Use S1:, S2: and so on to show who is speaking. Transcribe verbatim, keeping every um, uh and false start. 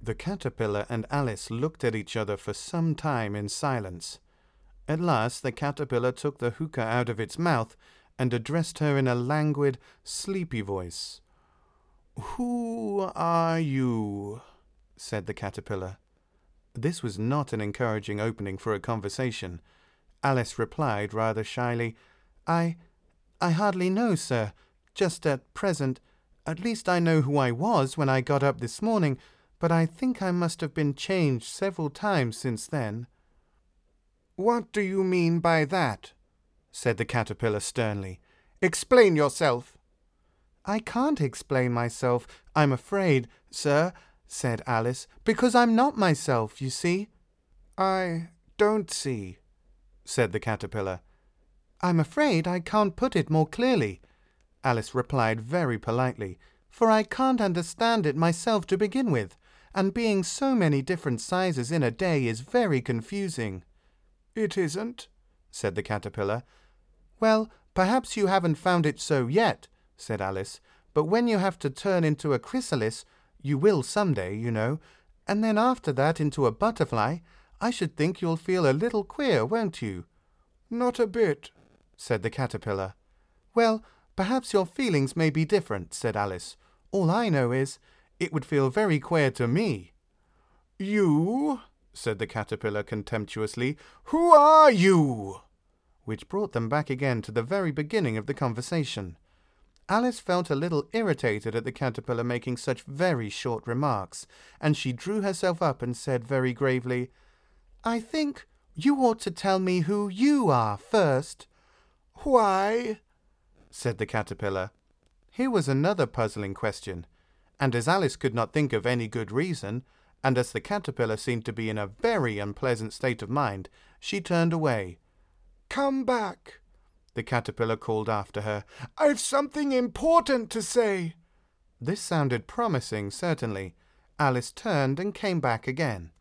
S1: The caterpillar and Alice looked at each other for some time in silence. At last the caterpillar took the hookah out of its mouth and addressed her in a languid, sleepy voice. "Who are you?" said the caterpillar. This was not an encouraging opening for a conversation. Alice replied rather shyly, I, I hardly know, sir. Just at present. At least I know who I was when I got up this morning, but I think I must have been changed several times since then." "What do you mean by that?" said the caterpillar sternly. "Explain yourself." "I can't explain myself, I'm afraid, sir," said Alice, "because I'm not myself, you see." "I don't see," said the caterpillar. "I'm afraid I can't put it more clearly," Alice replied very politely, "for I can't understand it myself to begin with, and being so many different sizes in a day is very confusing." "It isn't," said the caterpillar. "Well, perhaps you haven't found it so yet," said Alice, "but when you have to turn into a chrysalis, you will some day, you know, and then after that into a butterfly, I should think you'll feel a little queer, won't you?" "Not a bit," said the caterpillar. "Well, perhaps your feelings may be different," said Alice. "All I know is, it would feel very queer to me." "You?" said the caterpillar contemptuously. "Who are you?" Which brought them back again to the very beginning of the conversation. Alice felt a little irritated at the caterpillar making such very short remarks, and she drew herself up and said very gravely, "I think you ought to tell me who you are first." "Why?" said the caterpillar. Here was another puzzling question, and as Alice could not think of any good reason, and as the caterpillar seemed to be in a very unpleasant state of mind, she turned away. "Come back," the caterpillar called after her. "I've something important to say." This sounded promising, certainly. Alice turned and came back again.